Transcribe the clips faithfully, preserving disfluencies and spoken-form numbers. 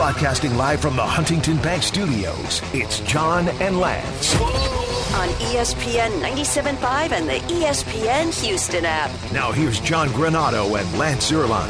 Broadcasting live from the Huntington Bank Studios, it's John and Lance. On E S P N ninety-seven point five and the E S P N Houston app. Now here's John Granato and Lance Zierlein.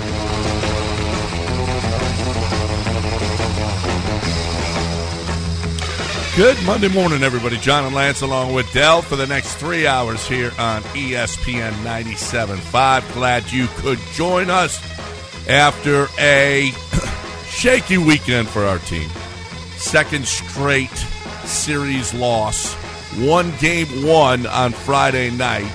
Good Monday morning, everybody. John and Lance along with Dell for the next three hours here on E S P N ninety-seven point five. Glad you could join us after a shaky weekend for our team. Second straight series loss. One game one on Friday night.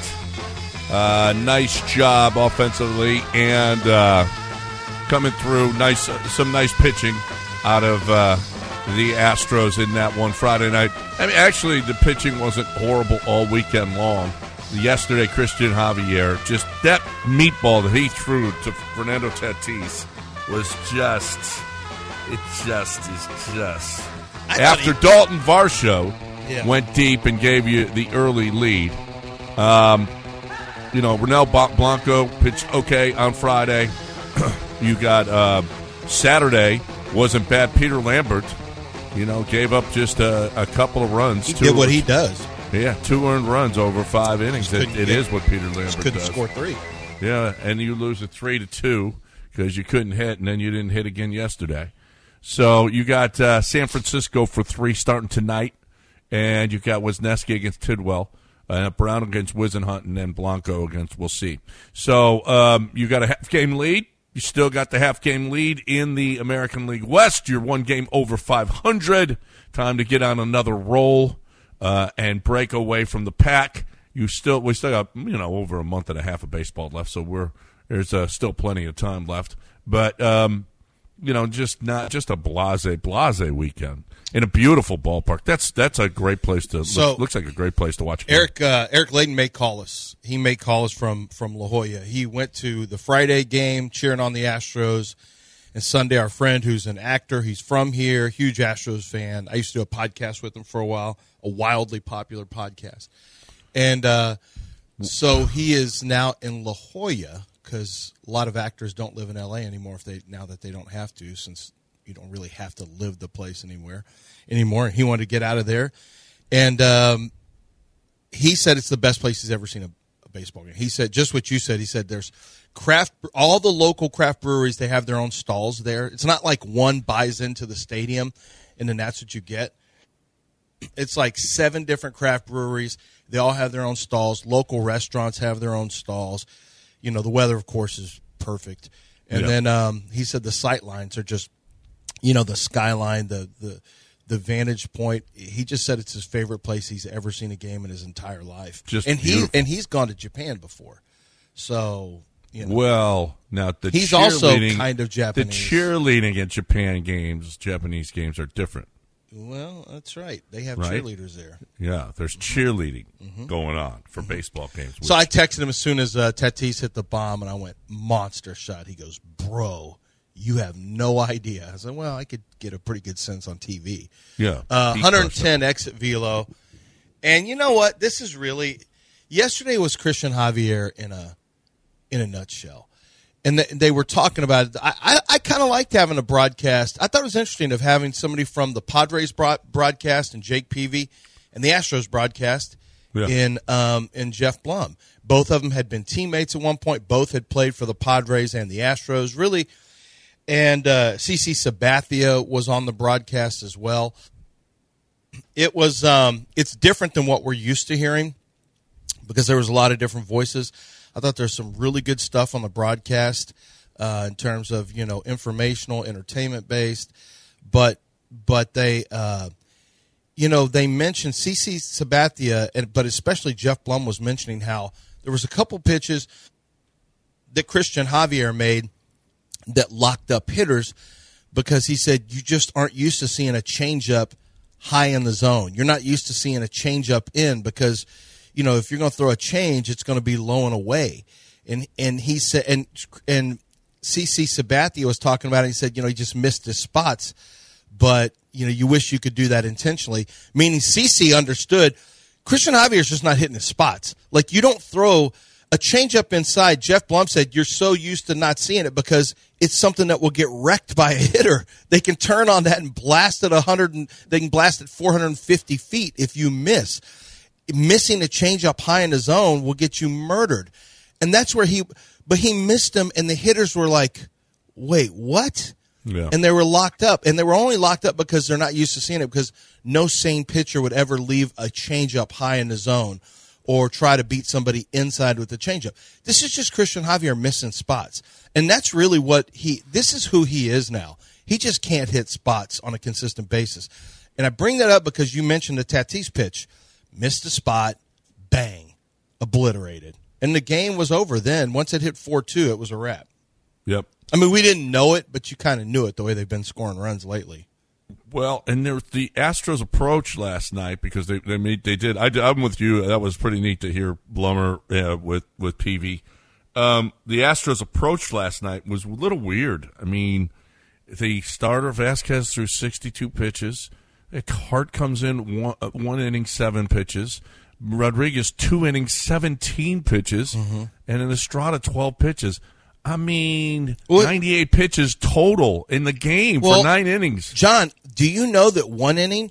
Uh, nice job offensively and uh, coming through. Nice, uh, some nice pitching out of uh, the Astros in that one Friday night. I mean, actually, the pitching wasn't horrible all weekend long. Yesterday, Christian Javier, just that meatball that he threw to Fernando Tatis was just, it just is just. After he- Dalton Varsho yeah. went deep and gave you the early lead, um, you know, Ronel Blanco pitched okay on Friday. You got uh, Saturday, wasn't bad. Peter Lambert, you know, gave up just a, a couple of runs. He did what he does. Yeah, two earned runs over five innings. It, it is what Peter Lambert couldn't does. Score three. Yeah, and you lose it three to two because you couldn't hit, and then you didn't hit again yesterday. So you got uh, San Francisco for three starting tonight, and you got Wisniewski against Tidwell, uh, Brown against Wisenhunt, and then Blanco against we'll see. So um, you got a half game lead. You still got the half game lead in the American League West. You're one game over five hundred. Time to get on another roll. Uh, and break away from the pack. You still, we still got, you know, over a month and a half of baseball left, so we're there's uh, still plenty of time left. But um, you know, just not just a blase blase weekend in a beautiful ballpark. That's that's a great place to. So, look, looks like a great place to watch. Eric uh, Eric Layden may call us. He may call us from from La Jolla. He went to the Friday game cheering on the Astros. And Sunday, our friend who's an actor, he's from here, huge Astros fan. I used to do a podcast with him for a while, a wildly popular podcast. And uh, so he is now in La Jolla because a lot of actors don't live in L A anymore if they now that they don't have to, since you don't really have to live the place anywhere anymore. And he wanted to get out of there. And um, he said it's the best place he's ever seen a, a baseball game. He said just what you said. He said there's craft, all the local craft breweries, they have their own stalls there. It's not like one buys into the stadium and then that's what you get. It's like seven different craft breweries. They all have their own stalls. Local restaurants have their own stalls. You know, the weather, of course, is perfect. And yeah. then um, he said the sight lines are just, you know, the skyline, the, the the vantage point. He just said it's his favorite place he's ever seen a game in his entire life. Just and beautiful. he and he's gone to Japan before. So, you know. Well, now the he's also kind of Japanese. The cheerleading at Japan games, Japanese games are different. Well, that's right. They have right? cheerleaders there. Yeah, there's cheerleading mm-hmm. going on for mm-hmm. baseball games. So I texted him as soon as uh, Tatis hit the bomb, and I went, monster shot. He goes, bro, you have no idea. I said, well, I could get a pretty good sense on T V. Yeah. Uh, one hundred ten exit velo. And you know what? This is really – yesterday was Christian Javier in a in a nutshell. And they were talking about it. I, I, I kind of liked having a broadcast. I thought it was interesting of having somebody from the Padres broadcast and Jake Peavy and the Astros broadcast yeah. in um, in Jeff Blum. Both of them had been teammates at one point. Both had played for the Padres and the Astros, really. And uh, CeCe Sabathia was on the broadcast as well. It was um, it's different than what we're used to hearing because there was a lot of different voices. I thought there's some really good stuff on the broadcast uh, in terms of, you know, informational, entertainment-based. But but they, uh, you know, they mentioned CeCe Sabathia, and, but especially Jeff Blum was mentioning how there was a couple pitches that Christian Javier made that locked up hitters because he said you just aren't used to seeing a changeup high in the zone. You're not used to seeing a changeup in because – you know, if you're going to throw a change, it's going to be low and away. And and he said, and and CeCe Sabathia was talking about it. He said, you know, he just missed his spots, but you know, you wish you could do that intentionally. Meaning, CeCe understood Christian Javier's just not hitting his spots. Like you don't throw a change up inside. Jeff Blum said you're so used to not seeing it because it's something that will get wrecked by a hitter. They can turn on that and blast it one hundred and they can blast it four hundred fifty feet if you miss. Missing a changeup high in the zone will get you murdered. And that's where he but he missed him, and the hitters were like, "Wait, what?" Yeah. And they were locked up, and they were only locked up because they're not used to seeing it, because no sane pitcher would ever leave a changeup high in the zone or try to beat somebody inside with a changeup. This is just Christian Javier missing spots. And that's really what he – this is who he is now. He just can't hit spots on a consistent basis. And I bring that up because you mentioned the Tatis pitch. Missed a spot, bang, obliterated. And the game was over then. Once it hit four two, it was a wrap. Yep. I mean, we didn't know it, but you kind of knew it the way they've been scoring runs lately. Well, and there was the Astros approach last night, because they they made they did. I, I'm with you. That was pretty neat to hear Blummer uh, with with P V. Um, the Astros approach last night was a little weird. I mean, the starter Vasquez threw sixty-two pitches. Hart comes in one, uh, one inning, seven pitches. Rodriguez two innings, seventeen pitches, mm-hmm. and then Estrada twelve pitches. I mean, well, ninety-eight pitches total in the game well, for nine innings. John, do you know that one inning,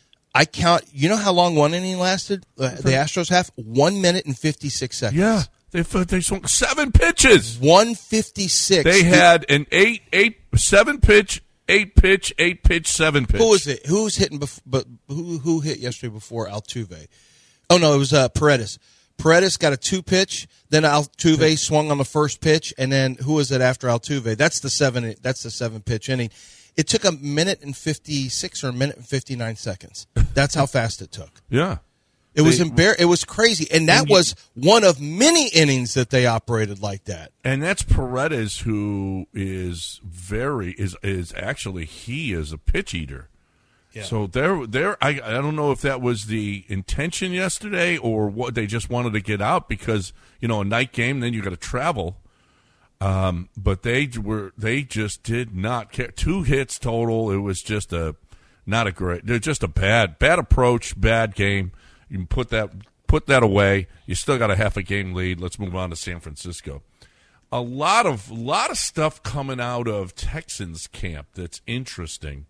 I count, you know how long one inning lasted? Uh, the Astros have one minute and fifty-six seconds. Yeah, they they swung seven pitches. one fifty-six. They had an eight, eight, seven pitch, eight pitch, eight pitch, seven pitch. Who was it? Who was hitting? Bef- but who who hit yesterday before Altuve? Oh no, it was uh, Paredes. Paredes got a two pitch, then Altuve swung on the first pitch, and then who was it after Altuve? That's the seven. That's the seven pitch inning. It took a minute and fifty six or a minute and fifty nine seconds. That's how fast it took. Yeah, it was embar- It was crazy, and that and you, was one of many innings that they operated like that. And that's Paredes, who is very is is actually he is a pitch eater. Yeah. So there, there. I, I don't know if that was the intention yesterday or what they just wanted to get out, because you know a night game, then you got to travel. Um, but they were they just did not care. Two hits total. It was just a not a great. They're just a bad bad approach, bad game. You can put that put that away. You still got a half a game lead. Let's move on to San Francisco. A lot of lot of stuff coming out of Texans camp that's interesting.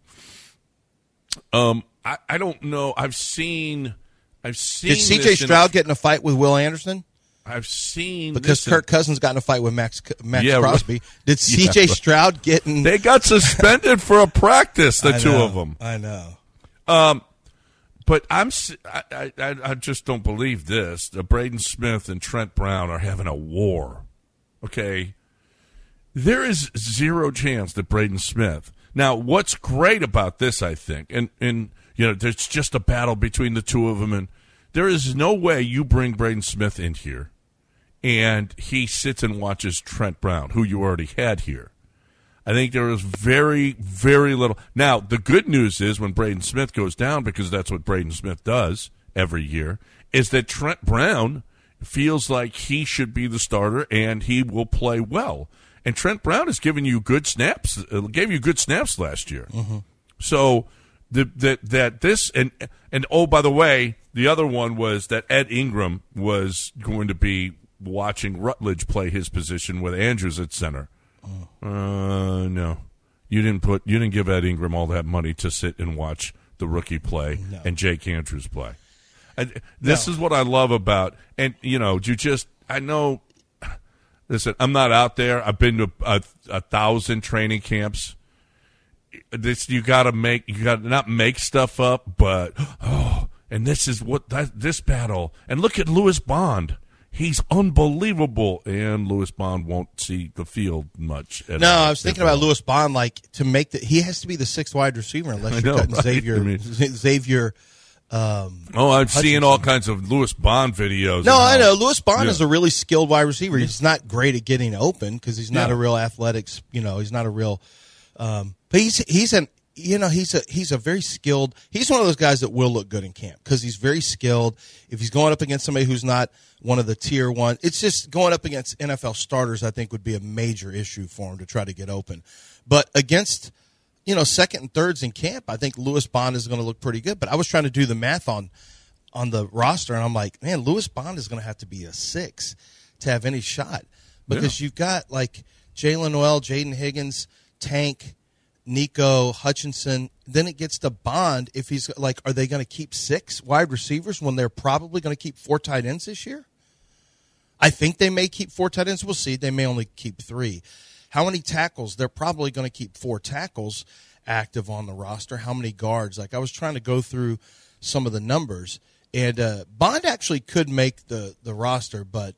Um, I, I don't know. I've seen, I've seen. Did C J Stroud get in a fight with Will Anderson? I've seen because Kirk in, Cousins got in a fight with Max Max yeah, Crosby. Did C J yeah, Stroud get in? They got suspended for a practice. The two of them. I know. Um, but I'm I, I I just don't believe this. The Braden Smith and Trent Brown are having a war. Okay, there is zero chance that Braden Smith. Now, what's great about this, I think, and, and you know, there's just a battle between the two of them, and there is no way you bring Braden Smith in here and he sits and watches Trent Brown, who you already had here. I think there is very, very little. Now, the good news is when Braden Smith goes down, because that's what Braden Smith does every year, is that Trent Brown feels like he should be the starter and he will play well. And Trent Brown has given you good snaps, uh, gave you good snaps last year. Mm-hmm. So the, that that this and and oh, by the way, the other one was that Ed Ingram was going to be watching Rutledge play his position with Andrews at center. Oh. Uh, no, you didn't put you didn't give Ed Ingram all that money to sit and watch the rookie play no. and Jake Andrews play. I, this no. is what I love about, and you know, you just I know. Listen, I'm not out there. I've been to a, a thousand training camps. This you got to make. You got to not make stuff up, but oh, and this is what that, this battle. And look at Lewis Bond. He's unbelievable, and Lewis Bond won't see the field much. At no, all. I was thinking about Lewis Bond. Like to make the, he has to be the sixth wide receiver unless you're know, cutting right? Xavier. I mean, Xavier. Um, oh, I'm seeing all kinds of Lewis Bond videos. No, I know. Lewis Bond yeah. is a really skilled wide receiver. He's not great at getting open because he's not yeah. a real athletics. You know, he's not a real. Um, but he's he's an you know he's a he's a very skilled. He's one of those guys that will look good in camp because he's very skilled. If he's going up against somebody who's not one of the tier one, it's just going up against N F L starters. I think would be a major issue for him to try to get open. But against. You know, second and thirds in camp, I think Lewis Bond is going to look pretty good. But I was trying to do the math on on the roster, and I'm like, man, Lewis Bond is going to have to be a six to have any shot because yeah. you've got like Jalen Noel, Jaden Higgins, Tank, Nico, Hutchinson. Then it gets to Bond. If he's like, are they going to keep six wide receivers when they're probably going to keep four tight ends this year? I think they may keep four tight ends. We'll see. They may only keep three. How many tackles? They're probably going to keep four tackles active on the roster. How many guards? Like I was trying to go through some of the numbers, and uh, Bond actually could make the, the roster, but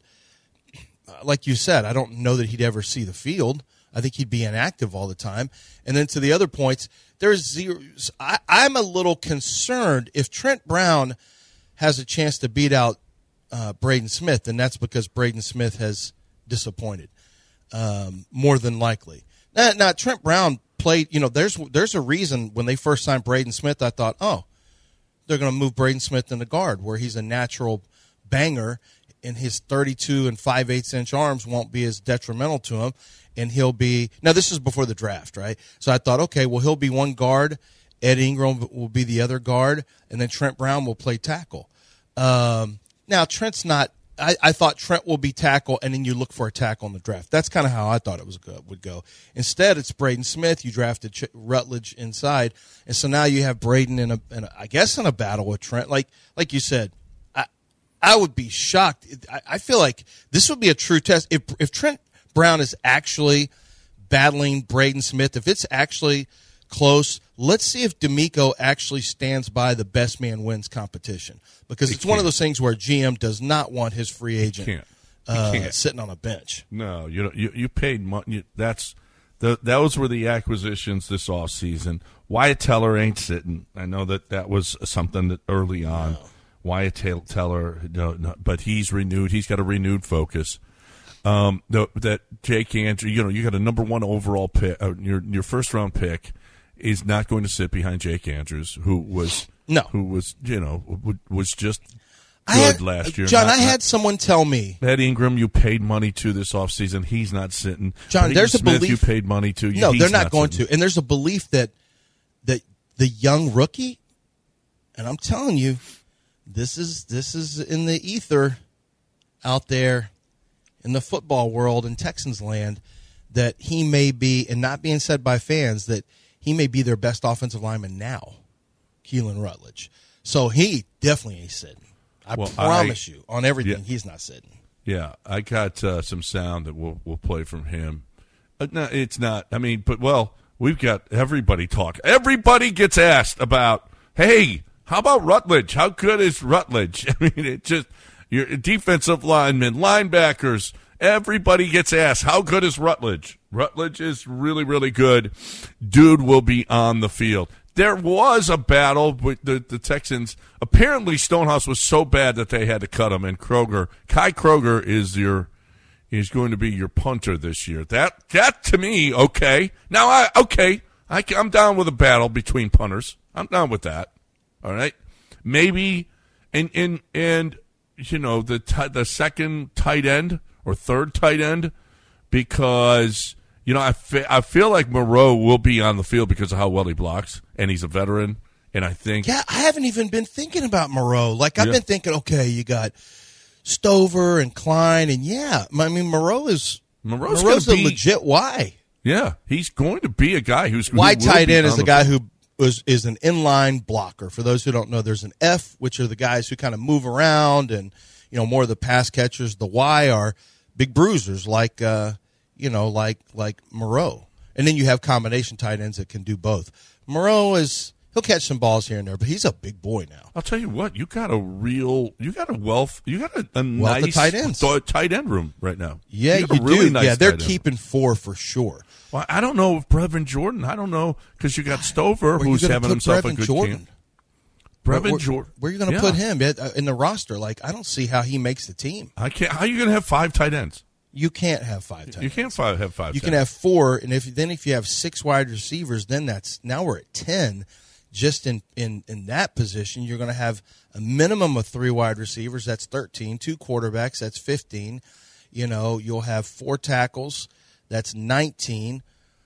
uh, like you said, I don't know that he'd ever see the field. I think he'd be inactive all the time. And then to the other points, there's zero. I, I'm a little concerned if Trent Brown has a chance to beat out uh, Braden Smith, and that's because Braden Smith has disappointed, um, more than likely. Now, now, Trent Brown played, you know, there's there's a reason when they first signed Braden Smith, I thought, oh, they're going to move Braden Smith into guard where he's a natural banger, and his thirty-two and five eighths inch arms won't be as detrimental to him. And he'll be – now, this is before the draft, right? So I thought, okay, well, he'll be one guard. Ed Ingram will be the other guard. And then Trent Brown will play tackle. Um, now, Trent's not I, – I thought Trent will be tackle, and then you look for a tackle in the draft. That's kind of how I thought it was go, would go. Instead, it's Braden Smith. You drafted Ch- Rutledge inside. And so now you have Braden, in a, in a, I guess, in a battle with Trent. Like like you said, I, I would be shocked. I, I feel like this would be a true test. If If Trent – Brown is actually battling Braden Smith, if it's actually close, let's see if D'Amico actually stands by the best man wins competition. Because He it's can't. one of those things where G M does not want his free agent Can't. uh, can't. sitting on a bench. No, you don't- you you paid money. That's the those were the acquisitions this offseason. Wyatt Teller ain't sitting. I know that that was something that early on. No. Wyatt Teller, no, no, but he's renewed. He's got a renewed focus. Um, the, that Jake Andrews, you know, you got a number one overall pick. Uh, your your first round pick is not going to sit behind Jake Andrews, who was no, who was you know was just good I had, last year. John, not, I had not, someone tell me Ed Ingram, you paid money to this offseason. He's not sitting. John, Braden there's Smith, a belief you paid money to. No, he's they're not, not going sitting. to. And there's a belief that that the young rookie, and I'm telling you, this is this is in the ether out there in the football world in Texans land, that he may be, and not being said by fans, that he may be their best offensive lineman now, Keelan Rutledge. So he definitely ain't sitting. I well, promise I, you, on everything, yeah, he's not sitting. Yeah, I got uh, some sound that we'll we'll play from him. Uh, no, it's not. I mean, but well, we've got everybody talk. Everybody gets asked about, hey, how about Rutledge? How good is Rutledge? I mean, it just. Your defensive linemen, linebackers, everybody gets asked, how good is Rutledge? Rutledge is really, really good. Dude will be on the field. There was a battle with the, the Texans. Apparently, Stonehouse was so bad that they had to cut him. And Kroger, Kai Kroger is your is going to be your punter this year. That that to me, okay. Now, I okay, I, I'm down with a battle between punters. I'm down with that. All right, maybe and and and. You know, the t- the second tight end or third tight end, because, you know, I, fe- I feel like Moreau will be on the field because of how well he blocks, and he's a veteran, and I think... Yeah, I haven't even been thinking about Moreau. Like, I've yeah. been thinking, okay, you got Stover and Klein, and yeah, I mean, Moreau is Moreau's, Moreau's a be, legit Y. Yeah, he's going to be a guy who's... Y who tight end is the guy field. who is, is an inline blocker. For those who don't know, there's an F, which are the guys who kind of move around and, you know, more of the pass catchers. The Y are big bruisers like, uh, you know, like like Moreau. And then you have combination tight ends that can do both. Moreau is, he'll catch some balls here and there, but he's a big boy now. I'll tell you what, you got a real, you got a wealth, you got a, a Wealth nice of tight ends. th- tight end room right now. Yeah, you, got a do. really nice yeah, they're tight end keeping four for sure. Well, I don't know if Brevin Jordan. I don't know because you got Stover, Where who's you gonna having put himself Brevin a good Jordan? camp. Brevin where, Jordan. Where are you going to yeah. put him in the roster? Like, I don't see how he makes the team. I can't. How are you going to have five tight ends? You can't have five tight You ends. can't five, have five. You tight can ends. have four, and if then if you have six wide receivers, then that's now we're at ten. Just in in in that position, you're going to have a minimum of three wide receivers. That's thirteen. Two quarterbacks. That's fifteen. You know, you'll have four tackles. That's nineteen.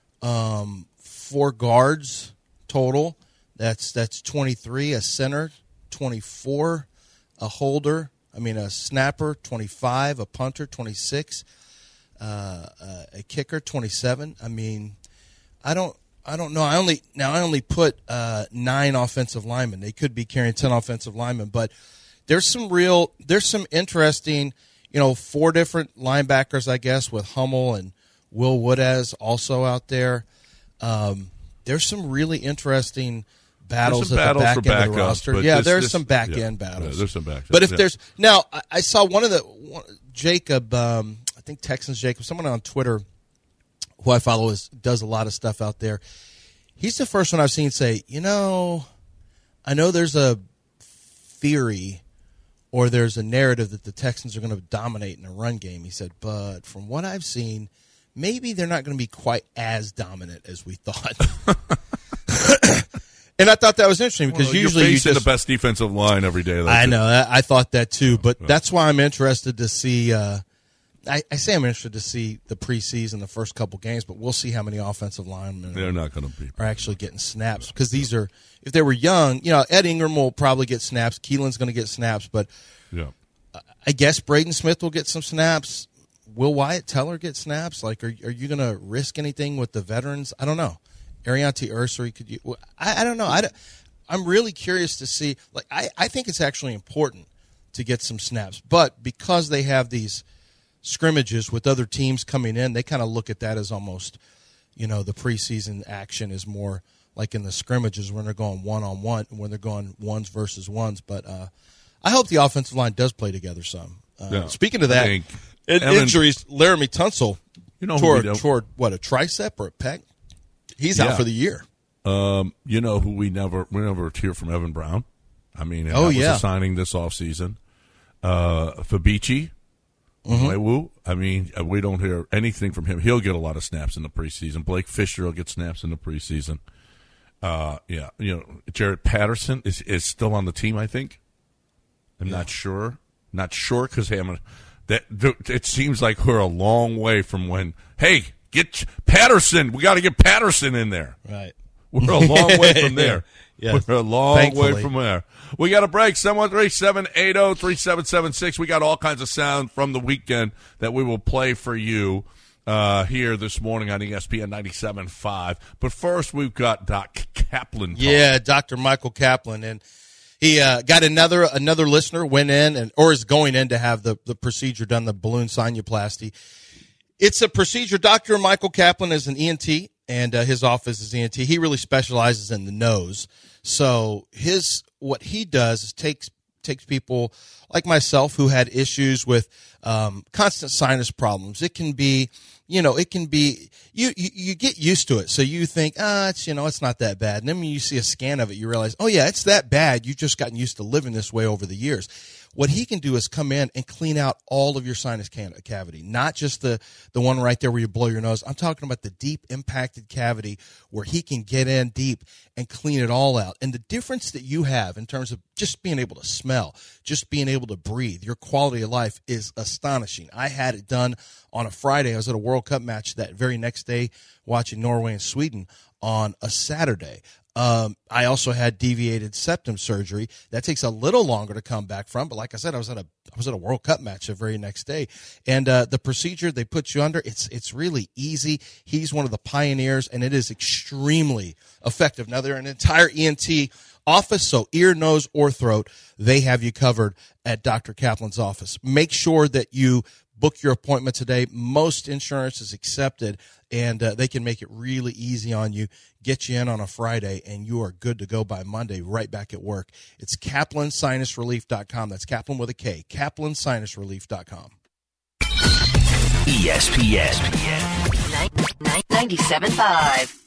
Um, four guards total. That's that's twenty-three. A center, twenty-four. A holder, I mean a snapper, twenty-five. A punter, twenty-six. Uh, uh, a kicker, twenty-seven. I mean, I don't, I don't know. I only now I only put uh, nine offensive linemen. They could be carrying ten offensive linemen, but there's some real, there's some interesting, you know, four different linebackers, I guess, with Hummel and Will Woodaz also out there. Um, there's some really interesting battles some at the battles back end for of the backups, roster. but Yeah, this- there's this- some back yeah, end battles. yeah, there's some backups, But if yeah. there's now, I, I saw one of the one, Jacob, um, I think Texans Jacob, someone on Twitter who I follow is does a lot of stuff out there. He's the first one I've seen say, you know, I know there's a theory or there's a narrative that the Texans are going to dominate in a run game. He said, but from what I've seen, maybe they're not going to be quite as dominant as we thought. And I thought that was interesting because Well, usually you're you facing just, the best defensive line every day. That's I it. know. I, I thought that too, but that's why I'm interested to see. Uh, I, I say I'm interested to see the preseason, the first couple games, but we'll see how many offensive linemen They're not going to be. are actually getting snaps because these are. If they were young, you know, Ed Ingram will probably get snaps. Keelan's going to get snaps, but Yeah. I guess Braden Smith will get some snaps. Will Wyatt Teller get snaps? Like, are are you going to risk anything with the veterans? I don't know. Ariante Ursary, could you? well, I, I don't know. I don't- I'm really curious to see. Like, I, I think it's actually important to get some snaps, but because they have these scrimmages with other teams coming in, they kind of look at that as almost, you know, the preseason action is more like in the scrimmages when they're going one on one, when they're going ones versus ones. But uh, I hope the offensive line does play together some. Uh, Yeah. Speaking of I that, think in- Evan- injuries, Laramie Tunsil You know who toward, we don't- toward what, a tricep or a pec? He's Yeah. out for the year. Um, you know who we never we never hear from Evan Brown. I mean, Oh, that was yeah. a signing this offseason. Uh, Fabici, Mm-hmm. Mwewu, I mean, uh, we don't hear anything from him. He'll get a lot of snaps in the preseason. Blake Fisher will get snaps in the preseason. Uh, yeah, you know, Jared Patterson is is still on the team. I think. I'm not sure. Not sure because that it seems like we're a long way from when. Hey, get Patterson. We got to get Patterson in there. Right. We're a long way from there. Yes. We're a long Thankfully. way from there. We got a break. seven one three, seven eight zero, three seven seven six. We got all kinds of sound from the weekend that we will play for you uh, here this morning on E S P N ninety-seven point five. But first, we've got Doc Kaplan. talk. Yeah, Doctor Michael Kaplan, and he uh, got another another listener went in and or is going in to have the, the procedure done, the balloon sinuplasty. It's a procedure. Doctor Michael Kaplan is an E N T, and uh, his office is E N T. He really specializes in the nose. So his what he does is takes takes people like myself who had issues with um, constant sinus problems. It can be, you know, it can be you, you you get used to it. So you think, ah, it's you know, it's not that bad. And then when you see a scan of it, you realize, oh yeah, it's that bad. You've just gotten used to living this way over the years. What he can do is come in and clean out all of your sinus cavity, not just the, the one right there where you blow your nose. I'm talking about the deep impacted cavity where he can get in deep and clean it all out. And the difference that you have in terms of just being able to smell, just being able to breathe, your quality of life is astonishing. I had it done on a Friday. I was at a World Cup match that very next day watching Norway and Sweden on a Saturday. Um, I also had deviated septum surgery. That takes a little longer to come back from, but like I said, I was at a I was at a World Cup match the very next day, and uh, the procedure they put you under, it's it's really easy. He's one of the pioneers, and it is extremely effective. Now they're an entire E N T office, so ear, nose, or throat, they have you covered at Doctor Kaplan's office. Make sure that you book your appointment today. Most insurance is accepted, and uh, they can make it really easy on you. Get you in on a Friday, and you are good to go by Monday, right back at work. It's Kaplan Sinus Relief dot com. That's Kaplan with a K. Kaplan Sinus Relief dot com. E S P N. ninety-seven point five.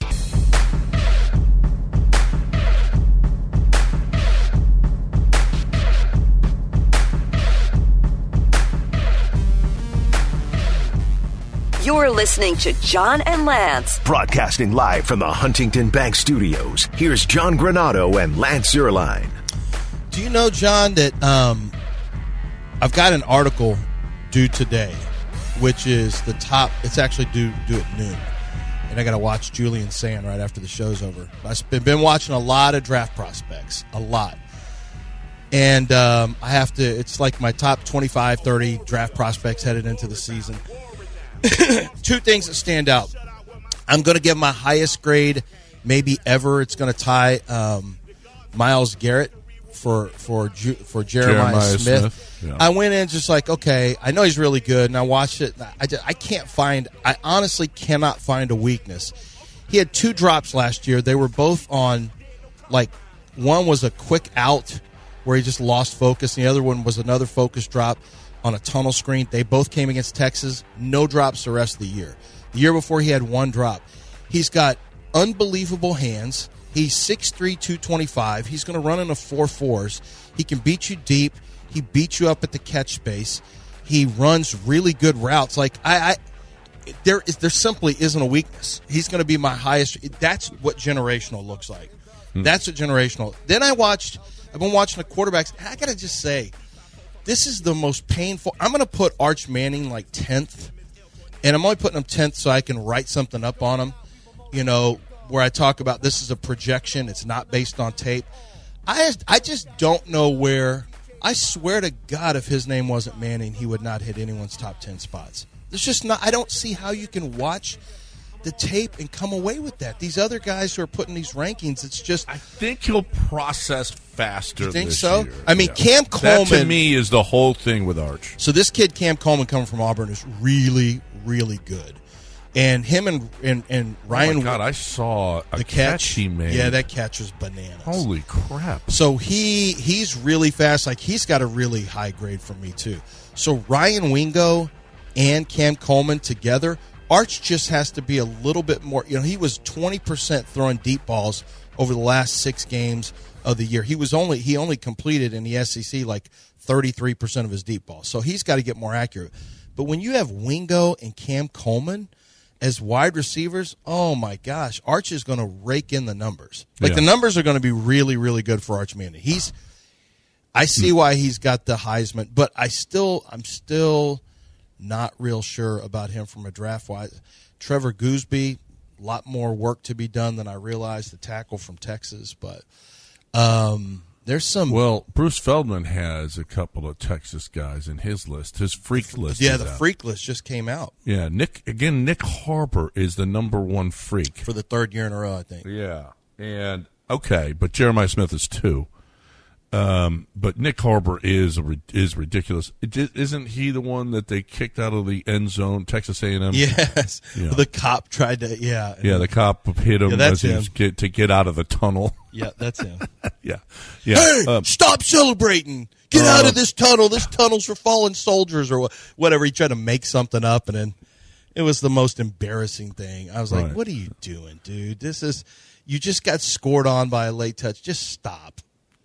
You're listening to John and Lance. Broadcasting live from the Huntington Bank Studios. Here's John Granado and Lance Zierlein. Do you know, John, that um, I've got an article due today, which is the top. It's actually due due at noon, and I got to watch Julian Sand right after the show's over. I've been, been watching a lot of draft prospects, a lot, and um, I have to. It's like my top twenty-five, thirty draft prospects headed into the season. Two things that stand out. I'm going to give my highest grade maybe ever. It's going to tie um, Myles Garrett for for Ju- for Jeremiah, Jeremiah Smith. Smith. Yeah. I went in just like, okay, I know he's really good, and I watched it. And I just, I can't find. I honestly cannot find a weakness. He had two drops last year. They were both on, like, one was a quick out where he just lost focus, and the other one was another focus drop on a tunnel screen. They both came against Texas. No drops the rest of the year. The year before, he had one drop. He's got unbelievable hands. He's six three, two twenty-five. He's going to run in a four fours. He can beat you deep. He beats you up at the catch space. He runs really good routes. Like, I, I there is there simply isn't a weakness. He's going to be my highest. That's what generational looks like. Hmm. That's what generational. Then I watched, I've been watching the quarterbacks. I got to just say, this is the most painful. I'm going to put Arch Manning like tenth, and I'm only putting him tenth so I can write something up on him, you know, where I talk about this is a projection. It's not based on tape. I just, I just don't know where. I swear to God, if his name wasn't Manning, he would not hit anyone's top ten spots. There's just not. I don't see how you can watch the tape and come away with that. These other guys who are putting these rankings, it's just. I think he'll process faster. You think this so? year. I mean, yeah. Cam Coleman. That to me is the whole thing with Arch. So this kid, Cam Coleman, coming from Auburn, is really, really good. And him and and, and Ryan. Oh my God, I saw a the catch, catch he made. Yeah, that catch was bananas. Holy crap! So he he's really fast. Like, he's got a really high grade for me too. So Ryan Wingo and Cam Coleman together, Arch just has to be a little bit more. You know, he was twenty percent throwing deep balls over the last six games of the year. He was only he only completed in the S E C like thirty-three percent of his deep balls. So he's got to get more accurate. But when you have Wingo and Cam Coleman as wide receivers, oh my gosh, Arch is going to rake in the numbers. Like, yeah. the numbers are going to be really, really good for Arch Manning. He's, I see why he's got the Heisman, but I still, I'm still not real sure about him from a draft wise. Trevor Gooseby, a lot more work to be done than I realized. The tackle from Texas, but um, there's some. Well, Bruce Feldman has a couple of Texas guys in his list. His freak list. Yeah, is the out. freak list just came out Yeah, Nick again. Nick Harbor is the number one freak for the third year in a row, I think. Yeah, and okay, but Jeremiah Smith is two. Um, but Nick Harbor is a, is ridiculous. It, isn't he the one that they kicked out of the end zone? Texas A and M. Yes, Yeah. The cop tried to. Yeah, Yeah, the cop hit him Yeah, that's as he him. was get, to get out of the tunnel. yeah, that's him. yeah, yeah. Hey, Um, stop celebrating! Get uh, out of this tunnel. This tunnel's for fallen soldiers, or wha- whatever. He tried to make something up, and then it was the most embarrassing thing. I was like, Right. "What are you doing, dude? This is you just got scored on by a late touch. Just stop."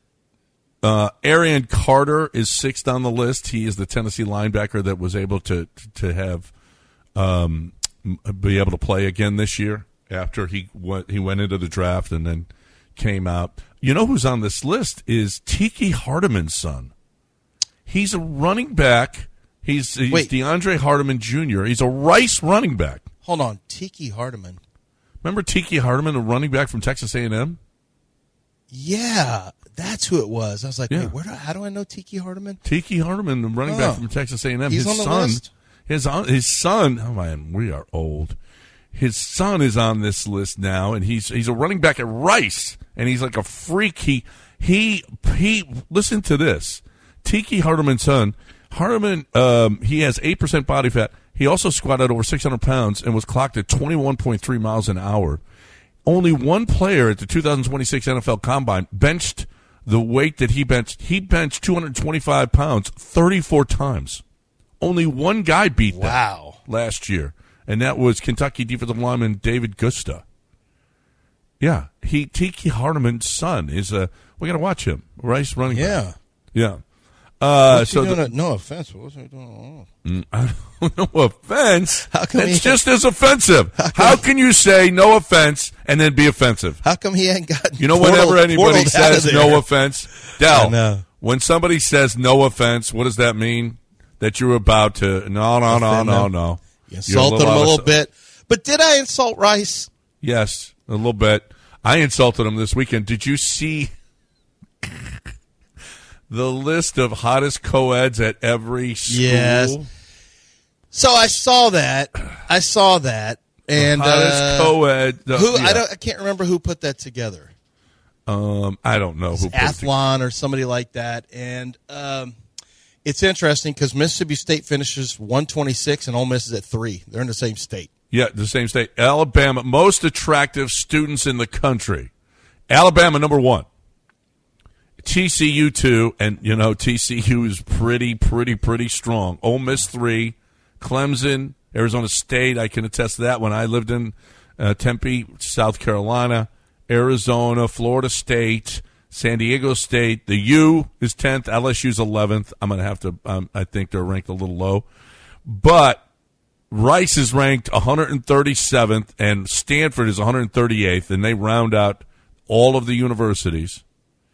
Uh, Arian Carter is sixth on the list. He is the Tennessee linebacker that was able to to have um, be able to play again this year after he went he went into the draft and then came out. You know who's on this list is Tiki Hardeman's son. He's a running back. He's, he's Wait. DeAndre Hardeman Junior He's a Rice running back. Hold on, Tiki Hardeman. Remember Tiki Hardeman, the running back from Texas A and M? Yeah, that's who it was. I was like, Yeah. wait, where do, how do I know Tiki Hardeman? Tiki Hardeman, the running Oh. back from Texas A and M. He's his on the son, list? His, his son, oh man, we are old. His son is on this list now, and he's he's a running back at Rice, and he's like a freak. He, he, he listen to this. Tiki Hardeman's son, Hardeman, um, he has eight percent body fat. He also squatted over six hundred pounds and was clocked at twenty-one point three miles an hour. Only one player at the two thousand twenty-six N F L Combine benched the weight that he benched. He benched two hundred twenty-five pounds thirty-four times. Only one guy beat that Wow. last year, and that was Kentucky defensive lineman David Gusta. Yeah, he Tiki Hardeman's son is a. We got to watch him. Rice running back. Yeah. Yeah. Uh, What's he so doing the, at- no offense, but what's he doing? Mm, I don't, no offense. How come it's he- just as offensive. How can you say no offense and then be offensive? How come he ain't got? You know, portal- whenever anybody portaled out of says there? no offense, I Del, know. when somebody says no offense, what does that mean? That you're about to, no, no, no, Offend no, them. no. You insulted him a out of little s- bit, but did I insult Rice? Yes, a little bit. I insulted him this weekend. Did you see the list of hottest co-eds at every school? Yes. So I saw that. I saw that. And uh, co-ed. The, who yeah. I don't I can't remember who put that together. Um, I don't know who put Athlon or somebody like that. And um, it's interesting because Mississippi State finishes one twenty-six and Ole Miss is at three. They're in the same state. Yeah, the same state. Alabama, most attractive students in the country. Alabama, number one. T C U, two. And, you know, T C U is pretty, pretty, pretty strong. Ole Miss, three. Clemson, Arizona State, I can attest to that when I lived in uh, Tempe, South Carolina. Arizona, Florida State, San Diego State. The U is tenth. L S U's eleventh. I'm going to have to, um, I think they're ranked a little low. But Rice is ranked one hundred thirty-seventh, and Stanford is one hundred thirty-eighth, and they round out all of the universities.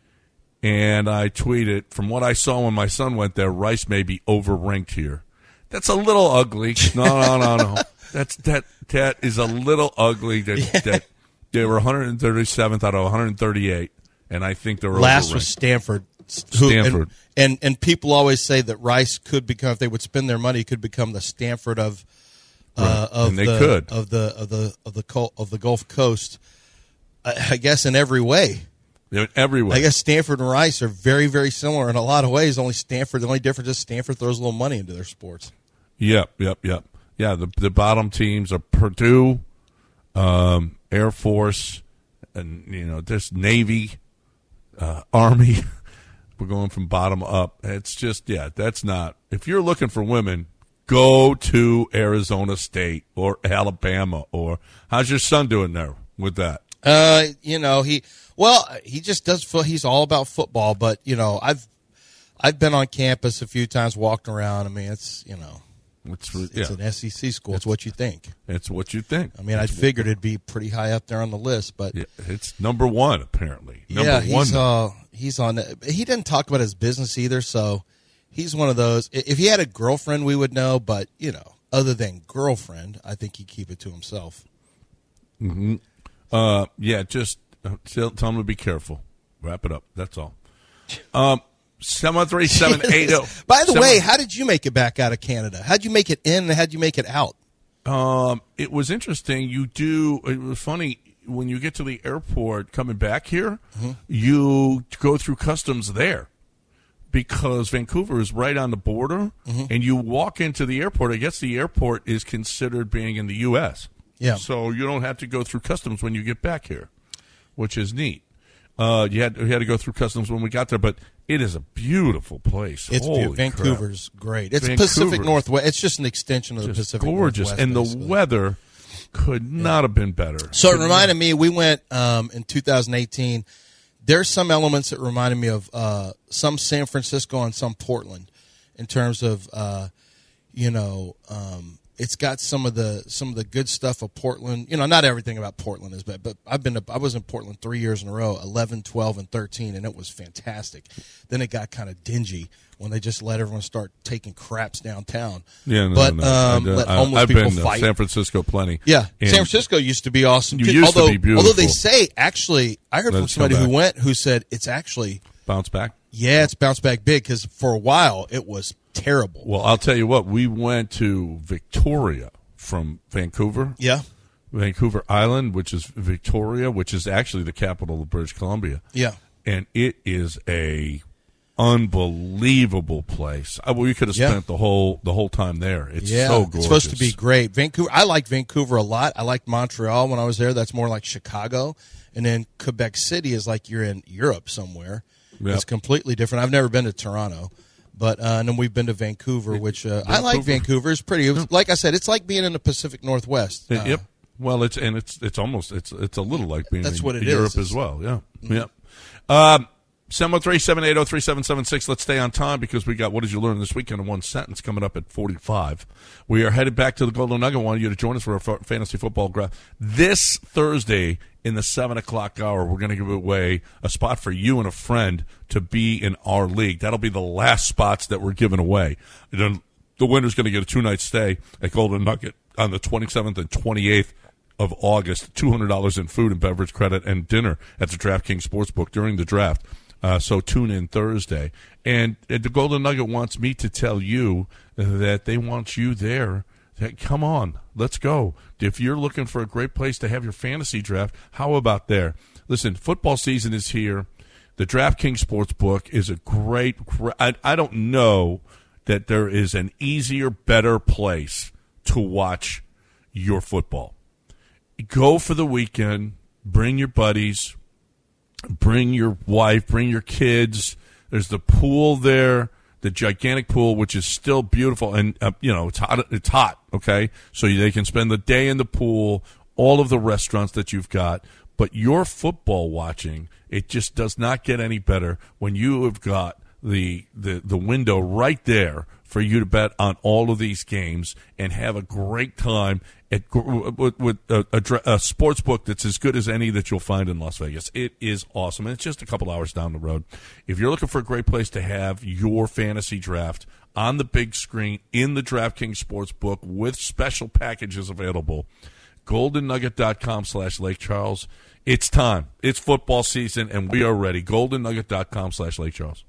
And I tweeted, from what I saw when my son went there, Rice may be overranked here. That's a little ugly. No, no, no, no. That's that. That is a little ugly. That yeah. that they were one hundred thirty-seventh out of one hundred thirty-eight, and I think they were last overranked. was Stanford. Who, Stanford, and, and and people always say that Rice could become, if they would spend their money, could become the Stanford of uh, right. of and they the could. of the of the of the of the Gulf Coast. I, I guess in every way. In every way. I guess Stanford and Rice are very, very similar in a lot of ways. Only Stanford, the only difference is Stanford throws a little money into their sports. Yep, yep, yep. Yeah, the the bottom teams are Purdue, um, Air Force, and, you know, this Navy, uh, Army. We're going from bottom up. It's just, yeah, that's not. If you're looking for women, go to Arizona State or Alabama. Or how's your son doing there with that? Uh, you know, he well, he just does. Fo- he's all about football. But you know, I've I've been on campus a few times, walked around. I mean, it's you know, it's, it's, yeah. it's an S E C school. It's, it's what you think. It's what you think. I mean, I figured it'd be pretty high up there on the list, but yeah, it's number one apparently. Number yeah, he's one. uh, he's on. He didn't talk about his business either, so he's one of those. If he had a girlfriend, we would know. But you know, other than girlfriend, I think he'd keep it to himself. Mm-hmm. Uh, yeah, just uh, tell, tell him to be careful. Wrap it up. That's all. Um, seven three seven eight zero. By the way, how did you make it back out of Canada? How'd you make it in, and how'd you make it out? Um, it was interesting. You do. It was funny when you get to the airport coming back here. Mm-hmm. You go through customs there because Vancouver is right on the border, mm-hmm. and you walk into the airport. I guess the airport is considered being in the U S Yeah. So you don't have to go through customs when you get back here, which is neat. Uh, you had you had to go through customs when we got there, but it is a beautiful place. It's Holy beautiful. Vancouver's crap. great. It's Vancouver. Pacific Northwest. It's just an extension of the Just Pacific gorgeous. Northwest. And the basically. weather could not yeah. have been better. So could it reminded not. me, we went um, in two thousand eighteen. There's some elements that reminded me of uh, some San Francisco and some Portland in terms of, uh, you know, um, it's got some of the some of the good stuff of Portland. You know, not everything about Portland is bad, but I've been to, I was in Portland three years in a row, eleven, twelve, and thirteen, and it was fantastic. Then it got kind of dingy when they just let everyone start taking craps downtown. Yeah, no, but no. Um, I, let I, homeless I've people been to fight. San Francisco plenty. Yeah, and San Francisco used to be awesome. You used although, to be beautiful. Although they say, actually, I heard Let from us somebody come who back. went who said it's actually Bounce back? yeah, it's bounced back big because for a while it was terrible. Well, I'll tell you what. We went to Victoria from Vancouver. Yeah. Vancouver Island, which is Victoria, which is actually the capital of British Columbia. Yeah. And it is a unbelievable place. I, well, we could have Yeah. spent the whole the whole time there. It's Yeah, so gorgeous. it's supposed to be great. Vancouver. I like Vancouver a lot. I liked Montreal when I was there. That's more like Chicago. And then Quebec City is like you're in Europe somewhere. Yep. It's completely different. I've never been to Toronto, but uh, and then we've been to Vancouver, which uh, I like. Vancouver. It's pretty. It was, like I said, it's like being in the Pacific Northwest. Uh, yep. Well, it's and it's it's almost it's it's a little like being That's in what it Europe is. as well. Yeah. Mm-hmm. Yep. Um, seven one three, seven eight zero, three seven seven six. Let's stay on time because we got What Did You Learn This Weekend in One Sentence coming up at forty-five. We are headed back to the Golden Nugget. I want you to join us for our fantasy football graph. This Thursday in the seven o'clock hour, we're going to give away a spot for you and a friend to be in our league. That'll be the last spots that we're giving away. Then the winner's going to get a two-night stay at Golden Nugget on the twenty-seventh and twenty-eighth of August, two hundred dollars in food and beverage credit and dinner at the DraftKings Sportsbook during the draft. Uh, so tune in Thursday. And uh, the Golden Nugget wants me to tell you that they want you there Hey, come on, let's go. If you're looking for a great place to have your fantasy draft, how about there? Listen, football season is here. The DraftKings Sportsbook is a great – I, I don't know that there is an easier, better place to watch your football. Go for the weekend. Bring your buddies. Bring your wife. Bring your kids. There's the pool there. The gigantic pool, which is still beautiful, and uh, you know it's hot. It's hot, okay. So they can spend the day in the pool. All of the restaurants that you've got, but your football watching, it just does not get any better when you have got the the the window right there for you to bet on all of these games and have a great time at, with, with a, a, a sports book that's as good as any that you'll find in Las Vegas. It is awesome, and it's just a couple hours down the road. If you're looking for a great place to have your fantasy draft on the big screen in the DraftKings Sportsbook with special packages available, golden nugget dot com slash Lake Charles. It's time. It's football season, and we are ready. golden nugget dot com slash Lake Charles.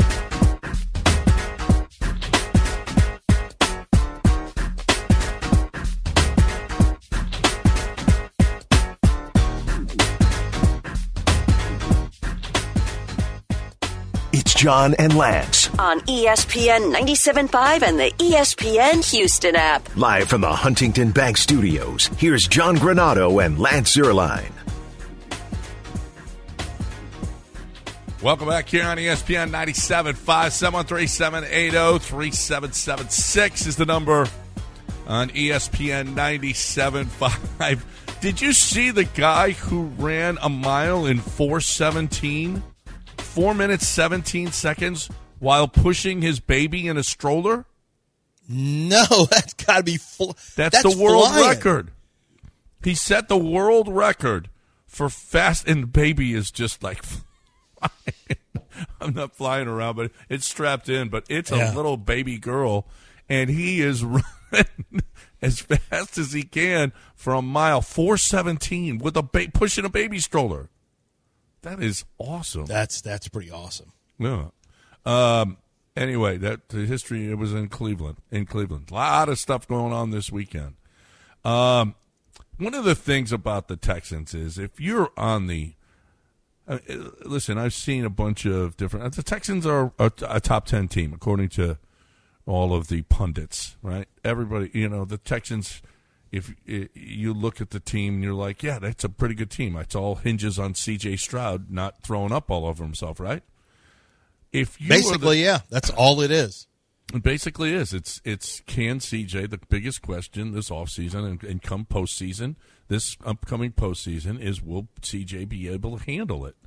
It's John and Lance. On E S P N ninety-seven point five and the E S P N Houston app. Live from the Huntington Bank Studios, here's John Granado and Lance Zierlein. Welcome back here on E S P N ninety-seven point five. seven one three, seven eight zero, three seven seven six is the number on E S P N ninety-seven point five. Did you see the guy who ran a mile in four seventeen? Four minutes, seventeen seconds while pushing his baby in a stroller? No, that's got to be fl- that's, that's the world flying. record. He set the world record for fast, and the baby is just like flying. I'm not flying around, but it's strapped in, but it's yeah. a little baby girl, and he is running as fast as he can for a mile, four seventeen, with a ba- pushing a baby stroller. That is awesome. That's that's pretty awesome. Yeah. Um, anyway, that the history, it was in Cleveland. In Cleveland. A lot of stuff going on this weekend. Um, one of the things about the Texans is if you're on the uh, – listen, I've seen a bunch of different – the Texans are a, a top ten team, according to all of the pundits, right? Everybody – you know, the Texans – if you look at the team and you're like, yeah, that's a pretty good team. It's all hinges on C J Stroud not throwing up all over himself, right? If you Basically, the, yeah, that's all it is. It basically is. It's it's can C J, the biggest question this offseason and, and come postseason, this upcoming postseason, is will C J be able to handle it?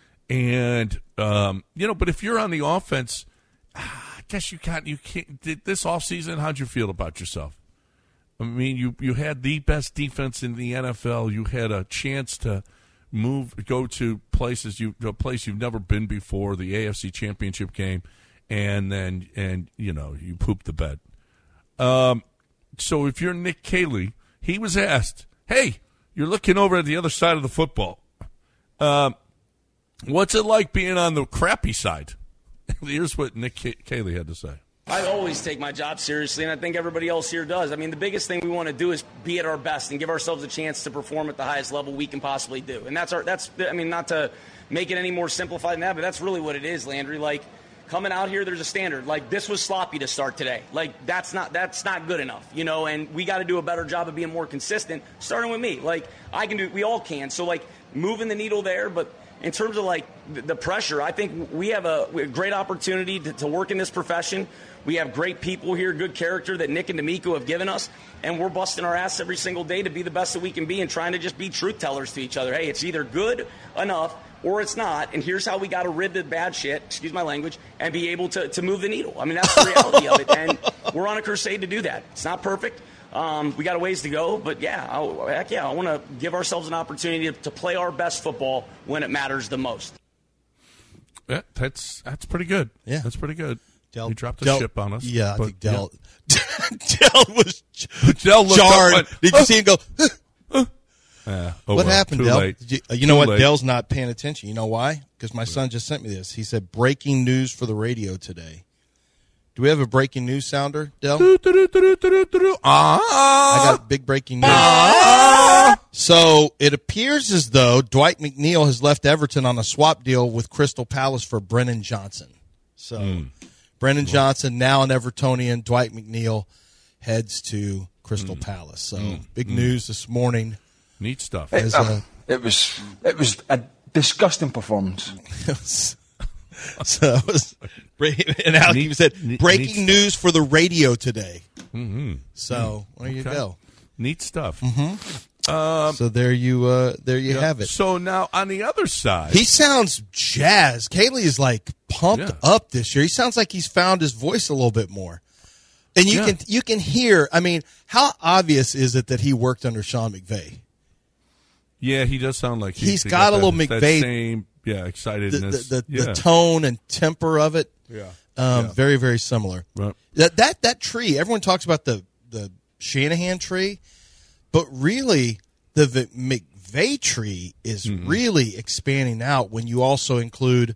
And, um, you know, but if you're on the offense, I guess you can't, you can't, this offseason, how'd you feel about yourself? I mean, you, you had the best defense in the N F L. You had a chance to move, go to places you to a place you've never been before, the A F C Championship game, and then and you know you pooped the bed. Um, so if you're Nick Caley, he was asked, "Hey, you're looking over at the other side of the football. Um, what's it like being on the crappy side?" Here's what Nick Caley had to say. I always take my job seriously, and I think everybody else here does. I mean, the biggest thing we want to do is be at our best and give ourselves a chance to perform at the highest level we can possibly do. And that's our, that's, I mean, not to make it any more simplified than that, but that's really what it is, Landry. Like, coming out here, there's a standard. Like, this was sloppy to start today. Like, that's not, that's not good enough, you know, and we got to do a better job of being more consistent, starting with me. Like, I can do, we all can. So, like, moving the needle there, but in terms of, like, the pressure, I think we have a, we have a great opportunity to, to work in this profession. We have great people here, good character that Nick and D'Amico have given us, and we're busting our ass every single day to be the best that we can be and trying to just be truth tellers to each other. Hey, it's either good enough or it's not, and here's how we got to rid the bad shit, excuse my language, and be able to, to move the needle. I mean, that's the reality of it, and we're on a crusade to do that. It's not perfect. Um, we got a ways to go, but yeah, I, heck yeah, I want to give ourselves an opportunity to, to play our best football when it matters the most. Yeah, that's that's pretty good. Yeah, that's pretty good. Del, he dropped a Del, ship on us. Yeah, I but, think Del, yeah. Del was Del jarred. Up, Did you see him go? uh, oh what well, happened, too Del? Late. You, you know what? Late. Del's not paying attention. You know why? Because my son just sent me this. He said, breaking news for the radio today. Do we have a breaking news sounder, Del? Ah. I got big breaking news. Ah. So it appears as though Dwight McNeil has left Everton on a swap deal with Crystal Palace for Brennan Johnson. So mm. Brennan wow. Johnson, now an Evertonian. Dwight McNeil heads to Crystal mm. Palace. So mm. big mm. news this morning. Neat stuff. It, um, it was it was a disgusting performance. So it was, and Alec even said, breaking news for the radio today. Mm-hmm. So mm. there you okay. go. Neat stuff. Mm-hmm. Um, so there you uh, there you yeah. have it. So now on the other side, he sounds jazzed. Kaylee is like pumped yeah. up this year. He sounds like he's found his voice a little bit more. And you yeah. can you can hear. I mean, how obvious is it that he worked under Sean McVay? Yeah, he does sound like he's, he's got, got a little that, McVay. That same, yeah, excitedness. The, the, the, yeah. the tone and temper of it. Yeah. Um, yeah. Very, very similar. Right. That that that tree. Everyone talks about the the Shanahan tree, but really the, the McVay tree is mm-hmm. really expanding out when you also include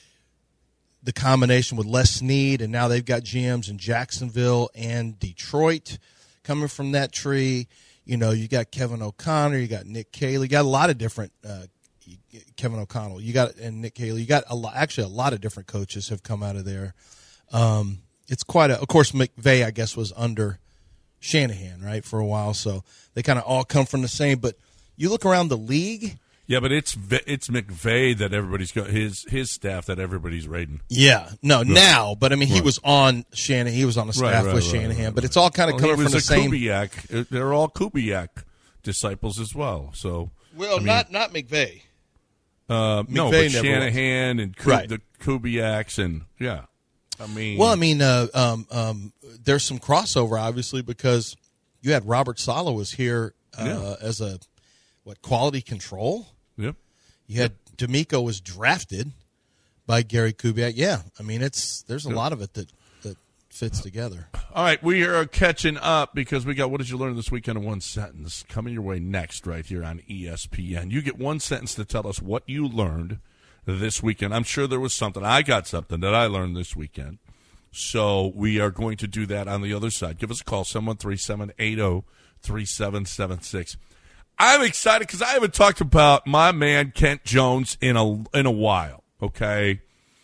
the combination with Les Snead, and now they've got G Ms in Jacksonville and Detroit coming from that tree. You know, you got Kevin O'Connor, you got Nick Caley, you got a lot of different uh, Kevin O'Connell, you got and Nick Caley, you got a lot. Actually, a lot of different coaches have come out of there. Um, it's quite a. Of course, McVay, I guess, was under Shanahan, right, for a while, so they kind of all come from the same. But you look around the league. Yeah, but it's it's McVay that everybody's got his his staff that everybody's raiding. Yeah, no, right. now, but I mean, he right. was on Shanahan. He was on a staff right, right, with right, Shanahan, right, right, but right. it's all kind of well, coming from the same. Kubiak. They're all Kubiak disciples as well. So well, I mean, not not McVay. Uh, McVay no, but never Shanahan was. and Kub- right. the Kubiaks and yeah, I mean, well, I mean, uh, um, um, there's some crossover obviously because you had Robert Saleh was here uh, yeah. as a what quality control. Yep. You had D'Amico was drafted by Gary Kubiak. Yeah, I mean it's there's a yep. lot of it that, that fits together. All right, we are catching up because we got What Did You Learn This Weekend in One Sentence coming your way next right here on E S P N. You get one sentence to tell us what you learned this weekend. I'm sure there was something. I got something that I learned this weekend. So we are going to do that on the other side. Give us a call, seven one three, seven eight zero, three seven seven six. I'm excited because I haven't talked about my man Kent Jones in a in a while. Okay,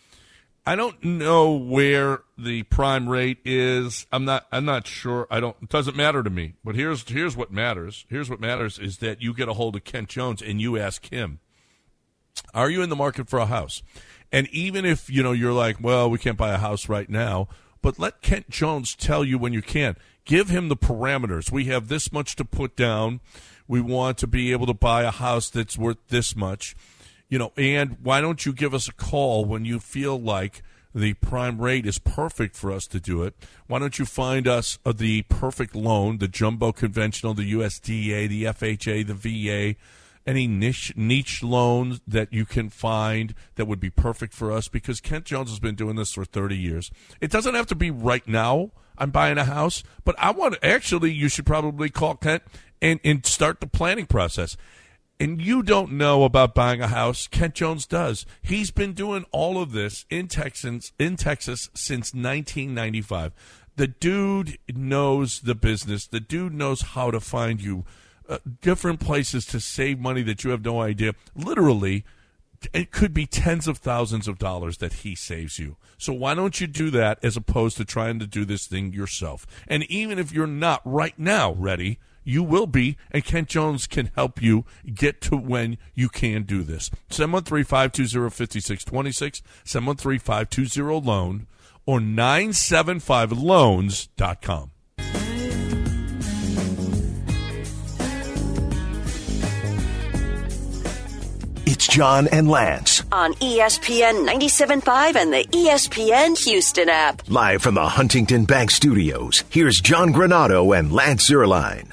I don't know where the prime rate is. I'm not. I'm not sure. I don't. It doesn't matter to me. But here's here's what matters. Here's what matters is that you get a hold of Kent Jones and you ask him, "Are you in the market for a house?" And even if you know you're like, "Well, we can't buy a house right now," but let Kent Jones tell you when you can. Give him the parameters. We have this much to put down. We want to be able to buy a house that's worth this much, you know, and why don't you give us a call when you feel like the prime rate is perfect for us to do it? Why don't you find us uh, the perfect loan, the jumbo conventional, the U S D A, the F H A, the V A, any niche niche loans that you can find that would be perfect for us, because Kent Jones has been doing this for thirty years. It doesn't have to be right now I'm buying a house, but I want to, actually, you should probably call Kent and, and start the planning process. And you don't know about buying a house. Kent Jones does. He's been doing all of this in Texas, in Texas since nineteen ninety-five. The dude knows the business. The dude knows how to find you uh, different places to save money that you have no idea. Literally, it could be tens of thousands of dollars that he saves you. So why don't you do that as opposed to trying to do this thing yourself? And even if you're not right now ready, you will be, and Kent Jones can help you get to when you can do this. seven one three, five two zero, five six two six, seven one three, five two zero, loan, or nine seven five loans dot com. It's John and Lance. On E S P N ninety-seven point five and the E S P N Houston app. Live from the Huntington Bank Studios, here's John Granado and Lance Zierlein.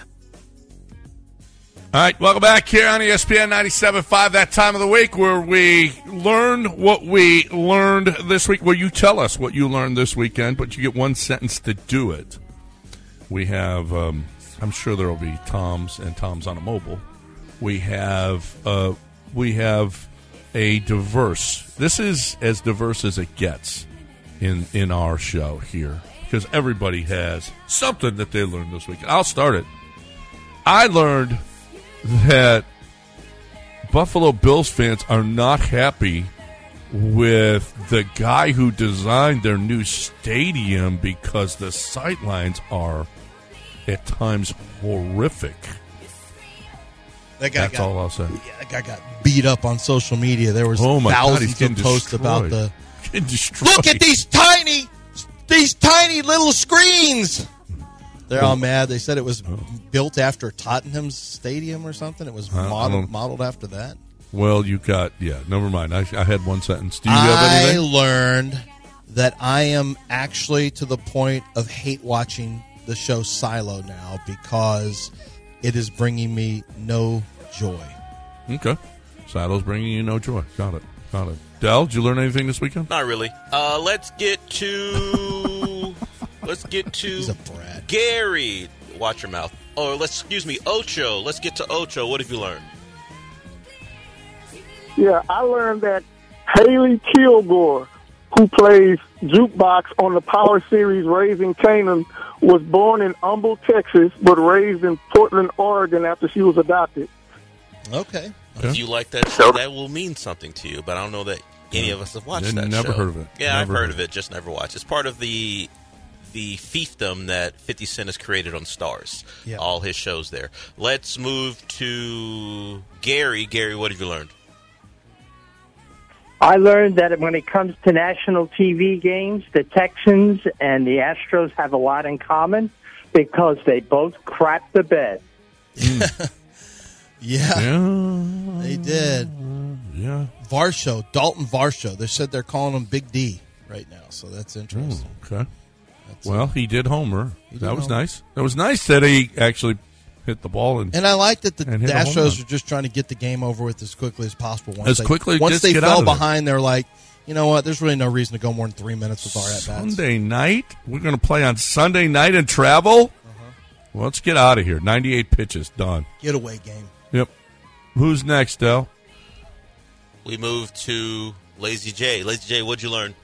All right, welcome back here on E S P N ninety-seven point five, that time of the week where we learn what we learned this week, where you tell us what you learned this weekend, but you get one sentence to do it. We have, um, I'm sure there will be Toms and Toms on a mobile. We have... Uh, We have a diverse, this is as diverse as it gets in in our show here because everybody has something that they learned this week. I'll start it. I learned that Buffalo Bills fans are not happy with the guy who designed their new stadium because the sightlines are at times horrific. That guy That's got, all I'll say. Yeah, that guy got beat up on social media. There was Oh my God, he's thousands getting of posts destroyed. about the. Getting destroyed. Look at these tiny, these tiny little screens. They're all mad. They said it was built after Tottenham's stadium or something. It was I- I modeled, don't- modeled after that. Well, you got, yeah, never mind. I, I had one sentence. Do you have I anything? learned that I am actually to the point of hate watching the show Silo now because it is bringing me no joy. Okay. Silo's bringing you no joy. Got it. Got it. Del, did you learn anything this weekend? Not really. Uh, let's get to let's get to He's a brat. Gary. Watch your mouth. Or let's excuse me, Ocho. Let's get to Ocho. What have you learned? Yeah, I learned that Haley Kilgore, who plays Jukebox on the Power series Raising Canaan, was born in Humble, Texas, but raised in Portland, Oregon after she was adopted. Okay. If you like that show, that will mean something to you. But I don't know that any of us have watched N- that never show. heard of it. Yeah, Never I've heard heard of of it, just never watched. It's part of the the fiefdom that fifty Cent has created on Stars. Yeah. All his shows there. Let's move to Gary. Gary, what have you learned? I learned that when it comes to national T V games, the Texans and the Astros have a lot in common because they both crap the bed. Yeah, Yeah. they did. Yeah. Varsho, Dalton Varsho. They said they're calling him Big D right now, so that's interesting. Okay. That's Well, he did homer. He did that was homer. nice. That was nice that he actually hit the ball. And, And I like that the, the And hit a home Astros run. are just trying to get the game over with as quickly as possible. Once As they, quickly, once just they get out fell of there. behind, they're like, you know what? There's really no reason to go more than three minutes with our at bats. Sunday night? We're going to play on Sunday night and travel? Uh-huh. Well, let's get out of here. ninety-eight pitches. Done. Getaway game. Yep. Who's next, Del? We move to Lazy J. Lazy J, what'd you learn?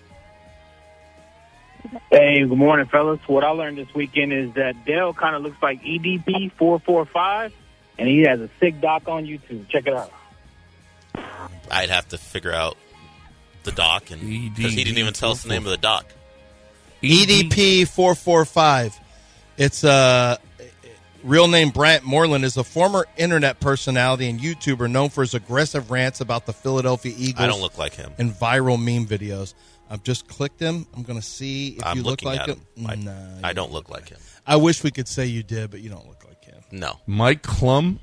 Hey, good morning, fellas. What I learned this weekend is that Dell kind of looks like E D P four four five, and he has a sick doc on YouTube. Check it out. I'd have to figure out the doc, and E D because he didn't even tell us the name of the doc. E D P four four five. It's a real name. Brant Moreland is a former internet personality and YouTuber known for his aggressive rants about the Philadelphia Eagles. I don't look like him. And viral meme videos. I've just clicked him. I'm going to see if I'm you look looking like at him. him. I, Nah, I you don't look like him. I wish we could say you did, but you don't look like him. No. Mike Klum?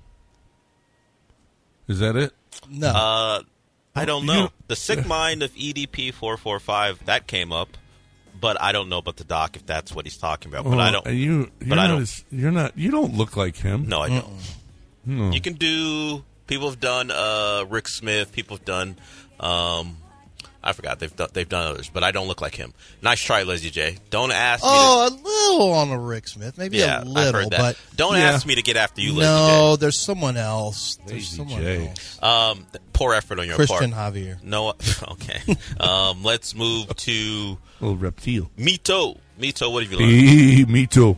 Is that it? No. Uh, I don't You- know. The sick mind of E D P four four five, that came up, but I don't know about the doc if that's what he's talking about. But I don't. Oh, you, you're but I not don't. as- you're not. You don't look like him. No, I don't. No. You can do. People have done uh, Rick Smith. People have done. Um, I forgot they've done, they've done others, but I don't look like him. Nice try, Lazy J. Don't ask. oh, me a little on a Rick Smith. to, Maybe yeah, a little, I've heard that. but Don't Yeah. ask me to get after you, Lazy no, there's someone else. There's Lazy someone J. else. J. Um, poor effort on your Christian part. Javier. No, okay. um, let's move to Little reptile. Mito. Mito, what have you learned? Hey, me too.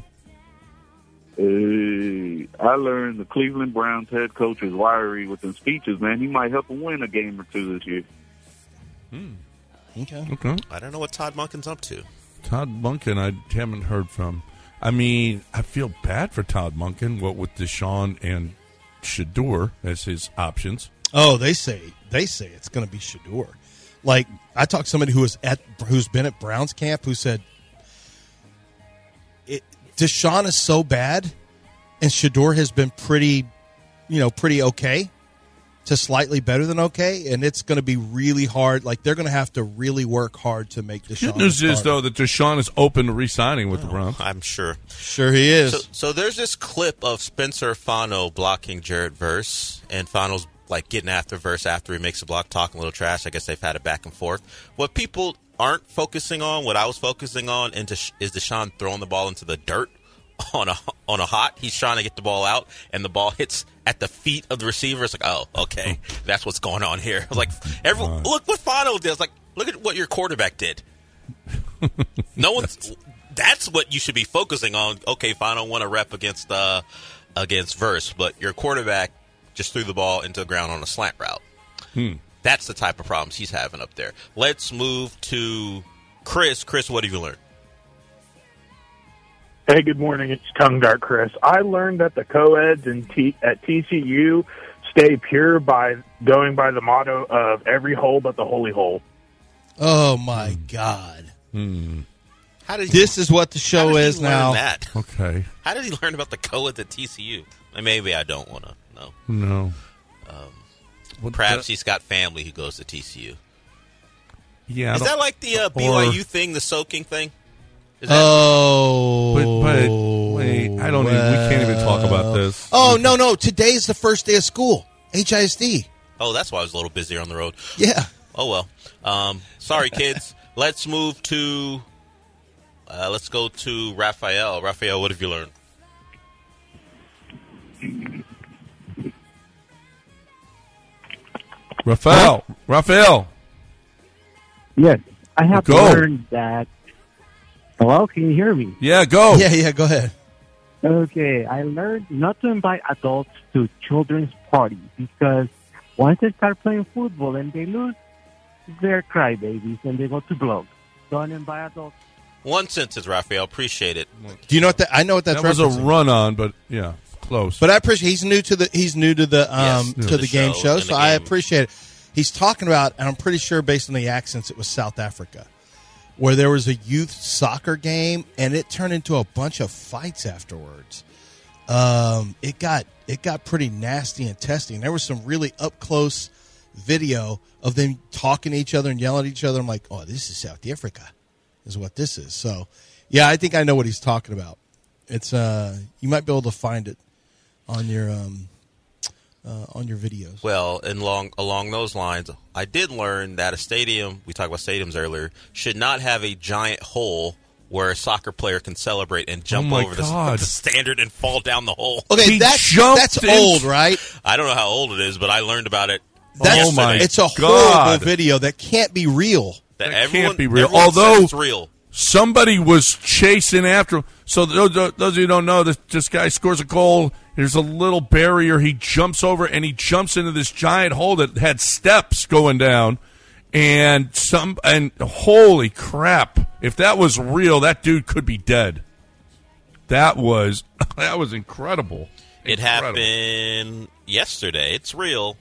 Hey, I learned the Cleveland Browns head coach is wiry with them speeches, man. He might help them win a game or two this year. Okay. Okay. I don't know what Todd Monken's up to. Todd Monken, I haven't heard from. I mean, I feel bad for Todd Monken. What with Deshaun and Shador as his options. Oh, they say they say it's going to be Shador. Like I talked to somebody who was at who's been at Browns camp who said it, Deshaun is so bad, and Shador has been pretty, you know, pretty okay to slightly better than okay, and it's going to be really hard. Like they're going to have to really work hard to make Deshaun. Good news a is starter. though that Deshaun is open to re-signing with the Browns. I'm sure. Sure he is. So, so there's this clip of Spencer Fano blocking Jared Verse, and Fano's like getting after Verse after he makes a block, talking a little trash. I guess they've had it back and forth. What people aren't focusing on, what I was focusing on, is Deshaun throwing the ball into the dirt on a on a hot. He's trying to get the ball out, and the ball hits at the feet of the receiver. It's like, oh, okay, that's what's going on here. I was like, everyone, look what Fano did. It's like, look at what your quarterback did. No one's that's what you should be focusing on. Okay, fine, I don't want to rep against uh, against Verse, but your quarterback just threw the ball into the ground on a slant route. Hmm. That's the type of problems he's having up there. Let's move to Chris. Chris, what have you learned? Hey, good morning. It's Tongue Dart Chris. I learned that the co-eds in T- at T C U stay pure by going by the motto of every hole but the holy hole. Oh, my God. Hmm. How did he, This is what the show how did he is learn now. That? Okay. How did he learn about the co-eds at T C U? Maybe I don't want to know. No. Um, perhaps he's got family who goes to T C U. Yeah. Is that like the uh, B Y U thing, the soaking thing? Is that- Oh. But, but wait, I don't even, we can't even talk about this. Oh, no, no. Today's the first day of school. H I S D. Oh, that's why I was a little busier on the road. Yeah. Oh, well. Um, sorry, kids. Let's move to, uh, let's go to Raphael. Raphael, what have you learned? Raphael. Raphael. Yes, I have Go. learned that. Hello, can you hear me? Yeah, go. Yeah, yeah, go ahead. Okay, I learned not to invite adults to children's parties because once they start playing football and they lose, they're crybabies and they go to blow. Don't invite adults. One sentence, Raphael. Appreciate it. Do you know what that? I know what that's That was a referencing. run on, but yeah, close. But I appreciate he's new to the he's new to the um Yes, to, to the, the game show, show, in so the I game. appreciate it. He's talking about, and I'm pretty sure based on the accents, it was South Africa, where there was a youth soccer game, and it turned into a bunch of fights afterwards. Um, it got it got pretty nasty and testy, and there was some really up close video of them talking to each other and yelling at each other. I'm like, oh, this is South Africa, is what this is. So, yeah, I think I know what he's talking about. It's uh, you might be able to find it on your um, uh, on your videos. Well, and along, along those lines, I did learn that a stadium, we talked about stadiums earlier, should not have a giant hole where a soccer player can celebrate and jump Oh my over the, God. the standard and fall down the hole. Okay, He that's jumped that's in- old, right? I don't know how old it is, but I learned about it That's, Oh my it's a God. horrible video that can't be real. That, That everyone, can't be real. everyone Although- says it's real. Somebody was chasing after him. So those, those of you who don't know, this, this guy scores a goal. There's a little barrier. He jumps over, and he jumps into this giant hole that had steps going down. And some and holy crap! If that was real, that dude could be dead. That was that was incredible. It Incredible. happened yesterday. It's real.